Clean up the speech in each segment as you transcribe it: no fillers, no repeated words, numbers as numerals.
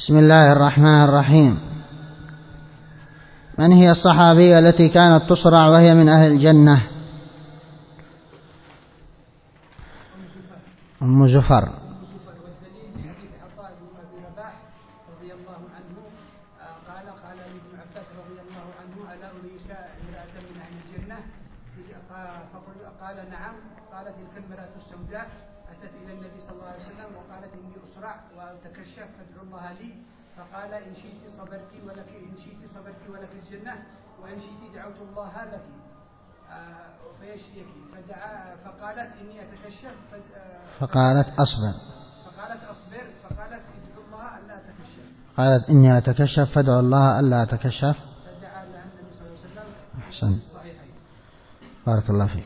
بسم الله الرحمن الرحيم. من هي الصحابية التي كانت تصرع وهي من أهل الجنة؟ أم زفر. والدليل حديث عطاء بن أبي رباح رضي الله عنه قال لابن عباس رضي الله عنه: ألا أريك امرأة من أهل الجنة؟ قال نعم. قالت: تلك المرأة السوداء أتت إلى النبي صلى الله عليه وسلم وقالت: إني أسرع وأتكشف فادعو الله لي. فقال: إن شئت صبرت ولك الجنة، وإن شئت دعوت الله لك فيشفيك. فقالت: إني أتكشف. فقالت: أصبر. فقالت: ادعو الله ألا أتكشف. قالت: إني أتكشف فادعو الله ألا أتكشف. فدعا لها النبي صلى الله عليه وسلم. أحسن، بارك الله فيك.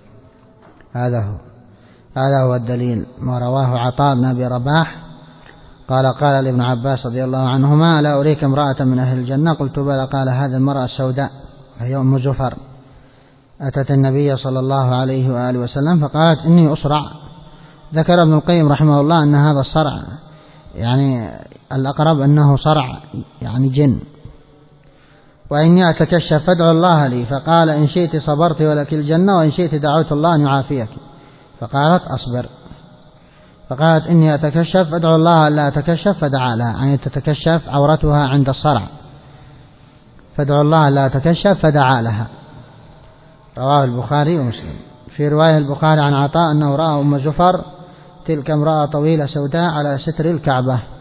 هذا هو الدليل ما رواه عطاء بن أبي رباح قال لابن عباس رضي الله عنهما: ألا أريك امرأة من أهل الجنة؟ قلت بلى. قال: هذه المرأة السوداء هي أم زفر أتت النبي صلى الله عليه وآله وسلم فقالت: إني أسرع. ذكر ابن القيم رحمه الله أن هذا الصرع يعني الأقرب أنه صرع يعني جن. وإني أتكشف فادعو الله لي. فقال: إن شئت صبرت ولك الجنة، وإن شئت دعوت الله أن يعافيك. فقالت: أصبر. فقالت: إني أتكشف فادعو الله ألا أتكشف. فدعا لها أن تتكشف عورتها عند الصرع، فادعو الله ألا أتكشف، فدعا لها. رواه البخاري ومسلم. في رواية البخاري عن عطاء أنه رأى أم زفر تلك امرأة طويلة سوداء على ستر الكعبة.